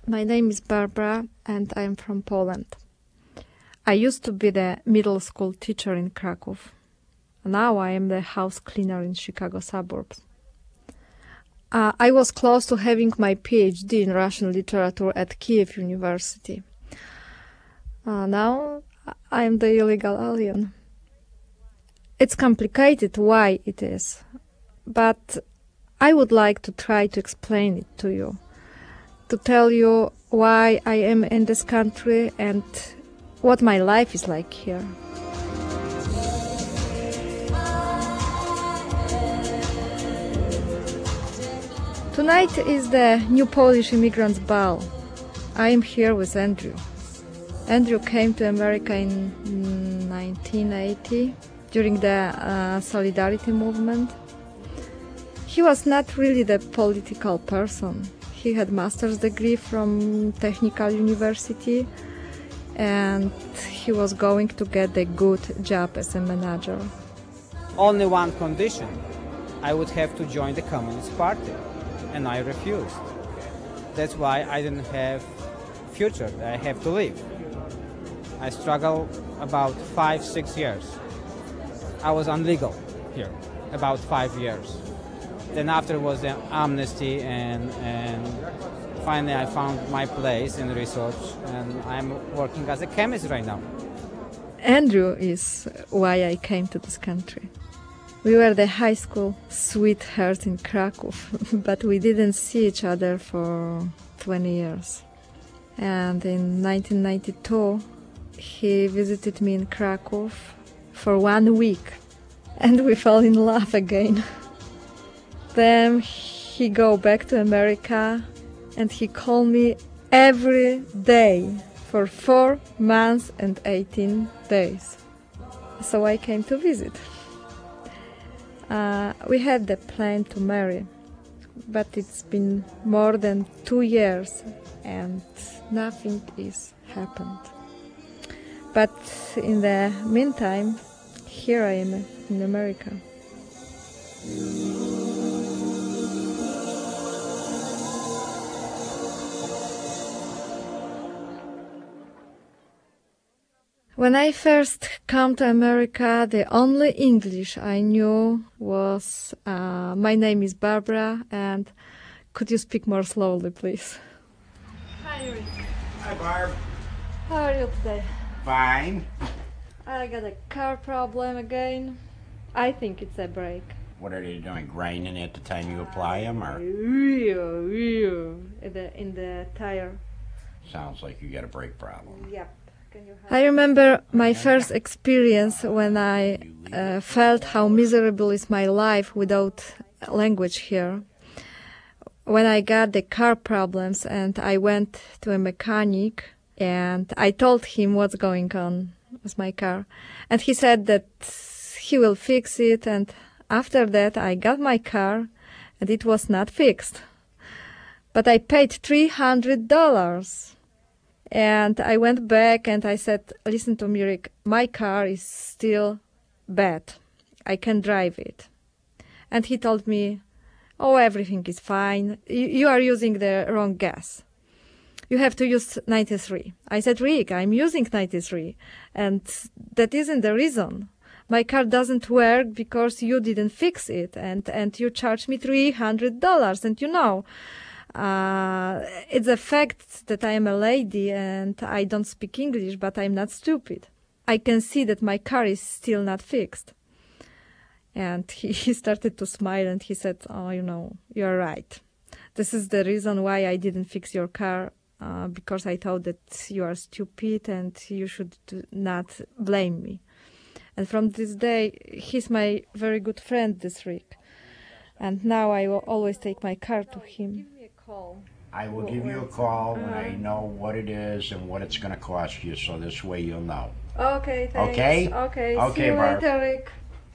My name is Barbara and I'm from Poland. I used to be the middle school teacher in Krakow. Now I am the house cleaner in Chicago suburbs. I was close to having my PhD in Russian literature at Kiev University. Now I am the illegal alien. It's complicated why it is, but I would like to try to explain it to you, to tell you why I am in this country and what my life is like here. Tonight is the New Polish Immigrants Ball. I am here with Andrew. Andrew came to America in 1980 during the Solidarity movement. He was not really the political person. He had master's degree from Technical University and he was going to get a good job as a manager. Only one condition. I would have to join the Communist Party, and I refused. That's why I didn't have future. I have to leave. I struggled about 5-6 years. I was illegal here, about 5 years. Then after was the amnesty and finally I found my place in research and I'm working as a chemist right now. Andrew is why I came to this country. We were the high school sweethearts in Krakow, but we didn't see each other for 20 years. And in 1992, he visited me in Krakow for 1 week, and we fell in love again. Then he go back to America, and he called me every day for 4 months and 18 days. So I came to visit. We had the plan to marry, but it's been more than 2 years and nothing is happened. But in the meantime, here I am in America. When I first come to America, the only English I knew was, my name is Barbara, and could you speak more slowly, please? Hi, Rick. Hi, Barb. How are you today? Fine. I got a car problem again. I think it's a brake. What are they doing, grinding at the time you apply them, or? In the tire. Sounds like you got a brake problem. Yep. I remember my first experience when I felt how miserable is my life without language here. When I got the car problems and I went to a mechanic and I told him what's going on with my car. And he said that he will fix it, and after that I got my car and it was not fixed. But I paid $300. And I went back and I said, listen to me, Rick, my car is still bad. I can drive it. And he told me, oh, everything is fine. You are using the wrong gas. You have to use 93. I said, Rick, I'm using 93. And that isn't the reason. My car doesn't work because you didn't fix it. And you charged me $300. And you know, it's a fact that I am a lady and I don't speak English, but I'm not stupid. I can see that my car is still not fixed. And he started to smile and he said, oh, you know, you're right. This is the reason why I didn't fix your car, because I thought that you are stupid and you should not blame me. And from this day, he's my very good friend, this Rick. And now I will always take my car to him. I will give you a call when I know what it is and what it's going to cost you, so this way you'll know. Okay, thanks. Okay? Okay, Okay, see you Barb. later, Rick.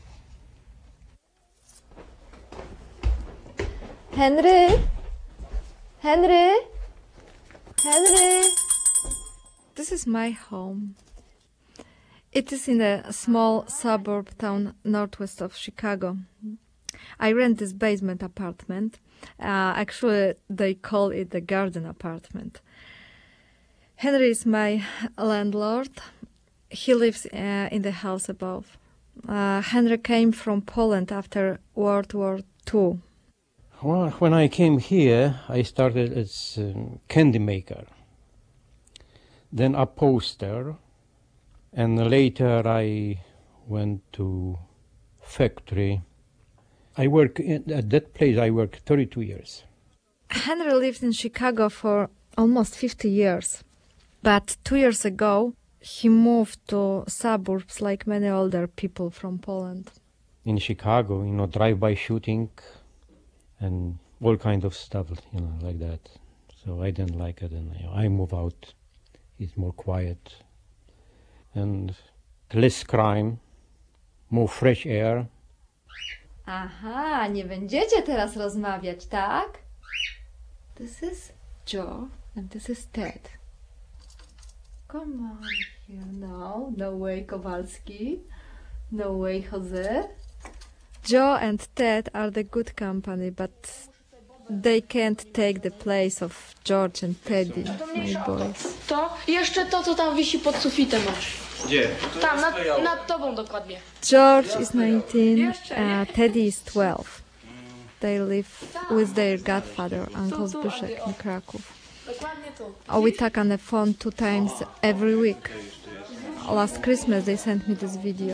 Henry? Henry? Henry? This is my home. It is in a small suburb town northwest of Chicago. I rent this basement apartment. Actually, they call it the garden apartment. Henry is my landlord. He lives in the house above. Henry came from Poland after World War II. Well, when I came here, I started as a candy maker, then upholster, and later I went to factory. At that place I worked 32 years. Henry lived in Chicago for almost 50 years. But 2 years ago, he moved to suburbs like many older people from Poland. In Chicago, drive-by shooting and all kind of stuff, like that. So I didn't like it, and I move out. It's more quiet and less crime, more fresh air. Aha, nie będziecie teraz rozmawiać, tak? This is Joe and this is Ted. Come on here now. No way, Kowalski. No way, Jose. Joe and Ted are the good company, but they can't take the place of George and Teddy, my boys. To jeszcze to, co tam wisi pod sufitem masz. Gdzie? Tam, nad tobą dokładnie. George is 19, Teddy is 12. They live with their godfather, Uncle Zbyszek, in Kraków. Dokładnie tu. We talk on the phone 2 times every week. Last Christmas they sent me this video.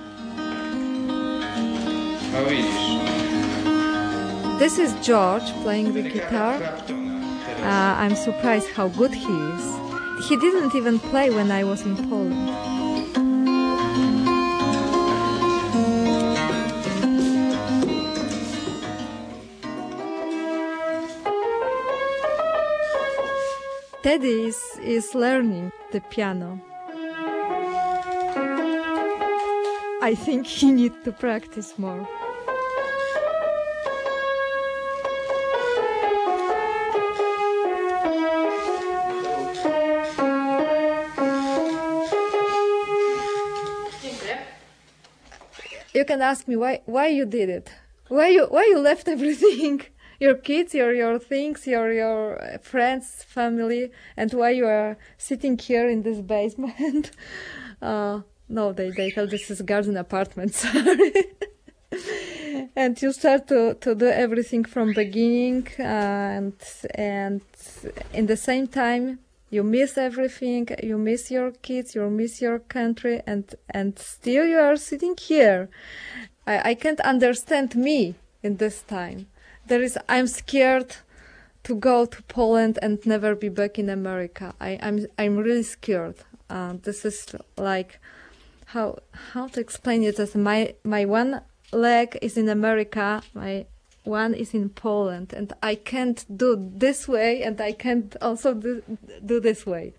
No widzisz. This is George playing the guitar. I'm surprised how good he is. He didn't even play when I was in Poland. Teddy is learning the piano. I think he needs to practice more. You can ask me why you did it. Why you left everything, your kids, your things, your friends, family, and why you are sitting here in this basement. No, they tell this is garden apartment. Sorry. And you start to do everything from beginning, and in the same time you miss everything. You miss your kids, you miss your country, and still you are sitting here. I can't understand me in this time. I'm scared to go to Poland and never be back in America. I'm really scared. This is like how to explain it. As my one leg is in America, my one is in Poland, and I can't do this way, and I can't also do this way.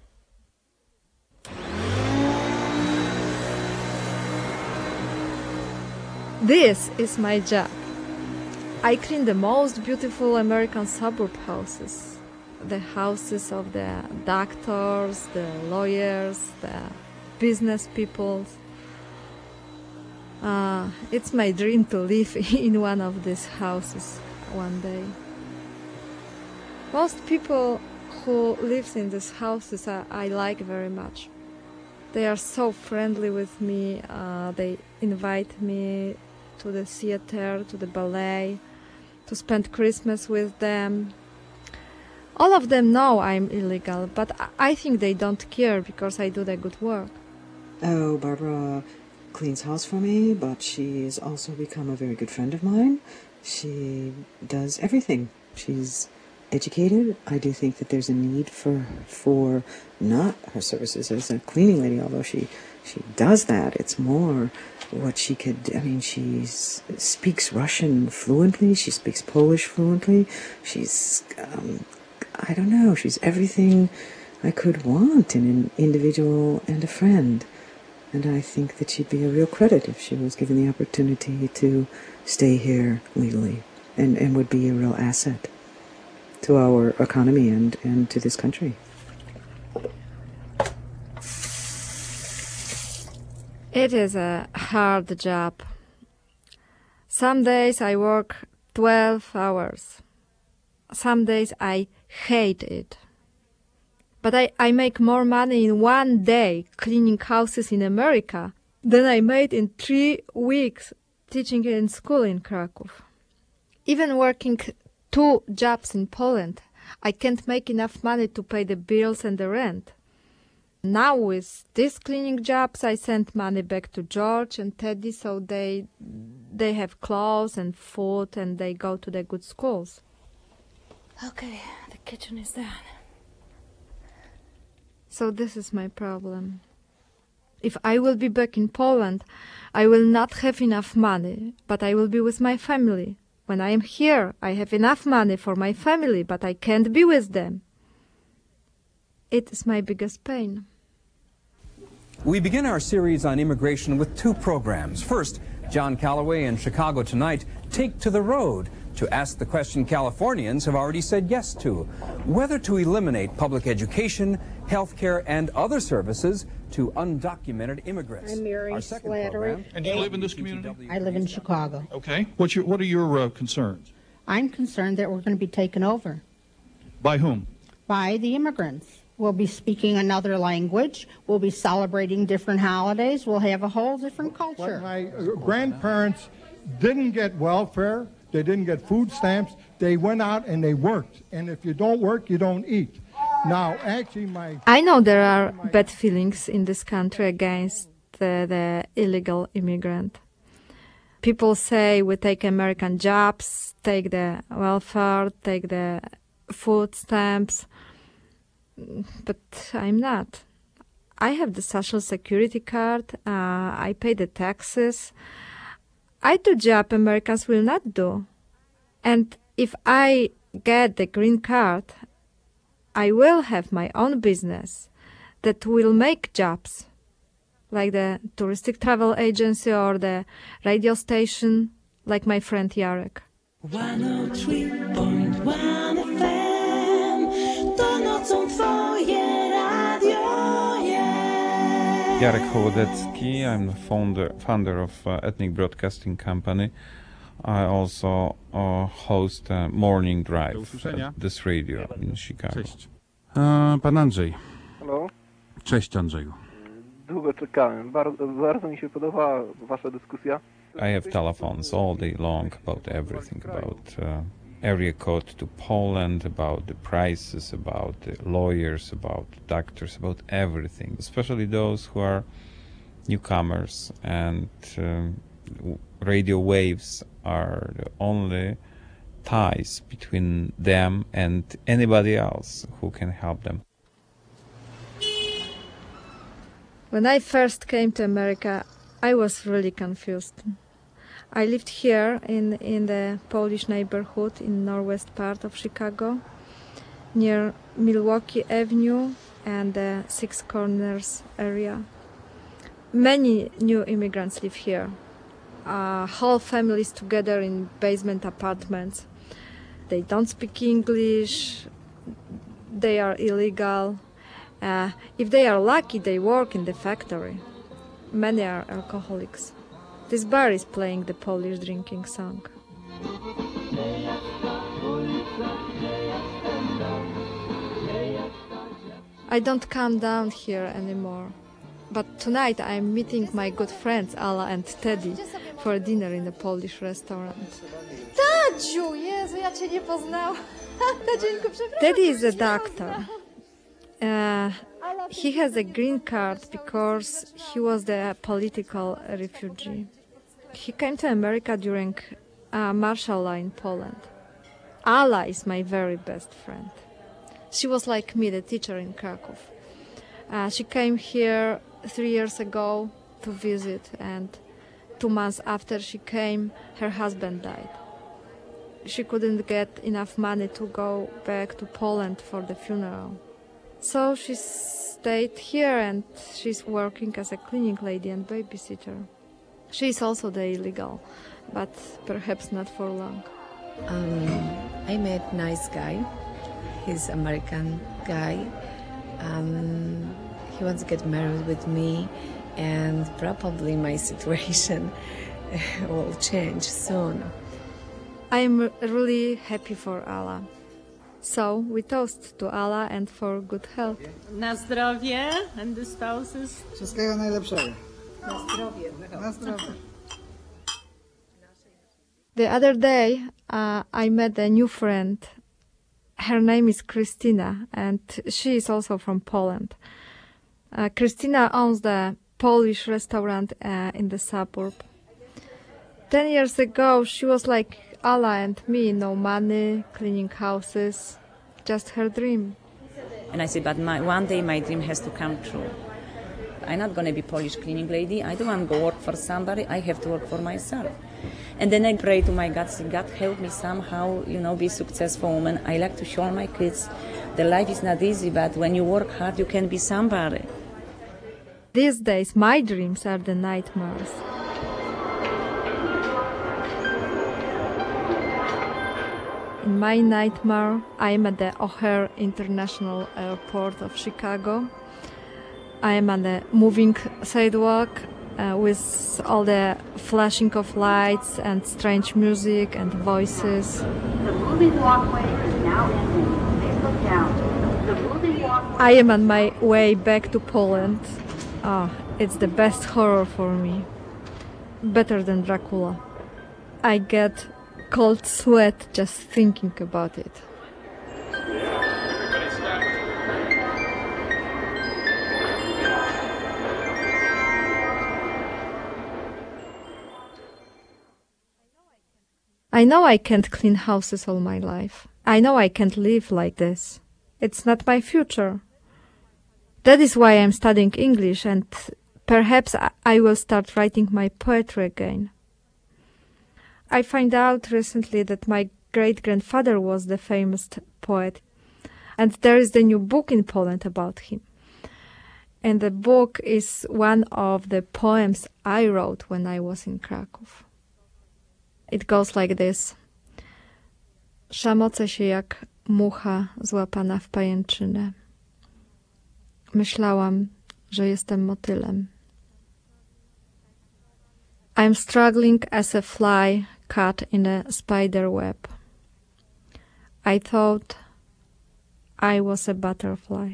This is my job. I clean the most beautiful American suburb houses. The houses of the doctors, the lawyers, the business people. It's my dream to live in one of these houses one day. Most people who live in these houses I like very much. They are so friendly with me. They invite me to the theater, to the ballet, to spend Christmas with them. All of them know I'm illegal, but I think they don't care because I do the good work. Oh, Barbara cleans house for me, but she's also become a very good friend of mine. She does everything. She's educated. I do think that there's a need for not her services as a cleaning lady, although she does that. It's more what she could. I mean, she speaks Russian fluently. She speaks Polish fluently. She's I don't know. She's everything I could want in an individual and a friend. And I think that she'd be a real credit if she was given the opportunity to stay here legally, and would be a real asset to our economy and to this country. It is a hard job. Some days I work 12 hours. Some days I hate it. But I make more money in one day cleaning houses in America than I made in 3 weeks teaching in school in Krakow. Even working 2 jobs in Poland, I can't make enough money to pay the bills and the rent. Now with these cleaning jobs, I send money back to George and Teddy so they have clothes and food and they go to the good schools. Okay, the kitchen is done. So this is my problem. If I will be back in Poland, I will not have enough money, but I will be with my family. When I am here, I have enough money for my family, but I can't be with them. It is my biggest pain. We begin our series on immigration with 2 programs. First, John Calloway and Chicago Tonight take to the road to ask the question Californians have already said yes to, whether to eliminate public education, health care, and other services to undocumented immigrants. I'm Mary Slattery. And do you live in this community? I live in Chicago. Okay. What are your concerns? I'm concerned that we're going to be taken over. By whom? By the immigrants. We'll be speaking another language. We'll be celebrating different holidays. We'll have a whole different culture. My grandparents didn't get welfare. They didn't get food stamps. They went out and they worked. And if you don't work, you don't eat. Now, actually, I know there are bad feelings in this country against the illegal immigrant. People say we take American jobs, take the welfare, take the food stamps. But I'm not. I have the Social Security card. I pay the taxes. I do job Americans will not do. And if I get the green card, I will have my own business that will make jobs, like the touristic travel agency or the radio station, like my friend Jarek. 103.1 FM, to nocą twoje radio jest. Jarek Hołodecki, I'm the founder of Ethnic Broadcasting Company. I also host a morning drive at this radio in Chicago. Cześć. Pan Andrzej. Halo? Cześć Andrzeju. Długo czekałem. Bardzo mi się podobała wasza dyskusja. I have telephones all day long about everything, about area code to Poland, about the prices, about the lawyers, about doctors, about everything, especially those who are newcomers, and radio waves are the only ties between them and anybody else who can help them. When I first came to America, I was really confused. I lived here in the Polish neighborhood in northwest part of Chicago, near Milwaukee Avenue and the Six Corners area. Many new immigrants live here. Whole families together in basement apartments. They don't speak English. They are illegal. If they are lucky, they work in the factory. Many are alcoholics. This bar is playing the Polish drinking song. I don't come down here anymore. But tonight I'm meeting my good friends Ala and Teddy for dinner in a Polish restaurant. Tadziu, Jezu, ja cię nie poznałam. Tadzieńku, przepraszam. Teddy is a doctor. He has a green card because he was the political refugee. He came to America during martial law in Poland. Ala is my very best friend. She was like me, the teacher in Krakow. She came here 3 years ago to visit, and 2 months after she came, her husband died. She couldn't get enough money to go back to Poland for the funeral. So she stayed here, and she's working as a cleaning lady and babysitter. She's also the illegal, but perhaps not for long. I met a nice guy. He's American guy. He wants to get married with me, and probably my situation will change soon. I'm really happy for Allah. So we toast to Allah and for good health. Na zdrowie, and the spouses. Wszystkiego najlepszego. Na zdrowie. Na zdrowie. The other day, I met a new friend. Her name is Christina, and she is also from Poland. Christina owns the Polish restaurant in the suburb. 10 years ago, she was like Allah and me, no money, cleaning houses, just her dream. And I said, but one day my dream has to come true. I'm not going to be Polish cleaning lady. I don't want to go work for somebody. I have to work for myself. And then I pray to my God, say, God, help me somehow, be a successful woman. I like to show my kids that life is not easy, but when you work hard, you can be somebody. These days, my dreams are the nightmares. In my nightmare, I am at the O'Hare International Airport of Chicago. I am on the moving sidewalk with all the flashing of lights and strange music and voices. The moving walkway is now ending. Please look down. The moving walkway. I am on my way back to Poland. Oh, it's the best horror for me. Better than Dracula. I get cold sweat just thinking about it. I know I can't clean houses all my life. I know I can't live like this. It's not my future. That is why I'm studying English, and perhaps I will start writing my poetry again. I found out recently that my great-grandfather was the famous poet, and there is the new book in Poland about him. And the book is one of the poems I wrote when I was in Kraków. It goes like this. Szamocę się jak mucha złapana w pajęczynę. Myślałam, że jestem motylem. I'm struggling as a fly caught in a spider web. I thought I was a butterfly.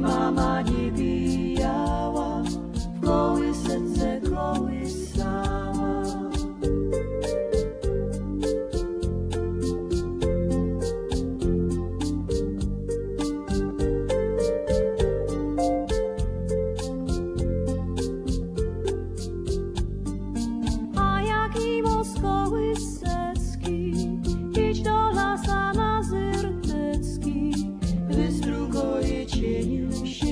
mama nie bijała, w kołysce kołysała. A jaki most kołysecki, idź do lasa na Zyrtecki, wystrugoje cieniem się.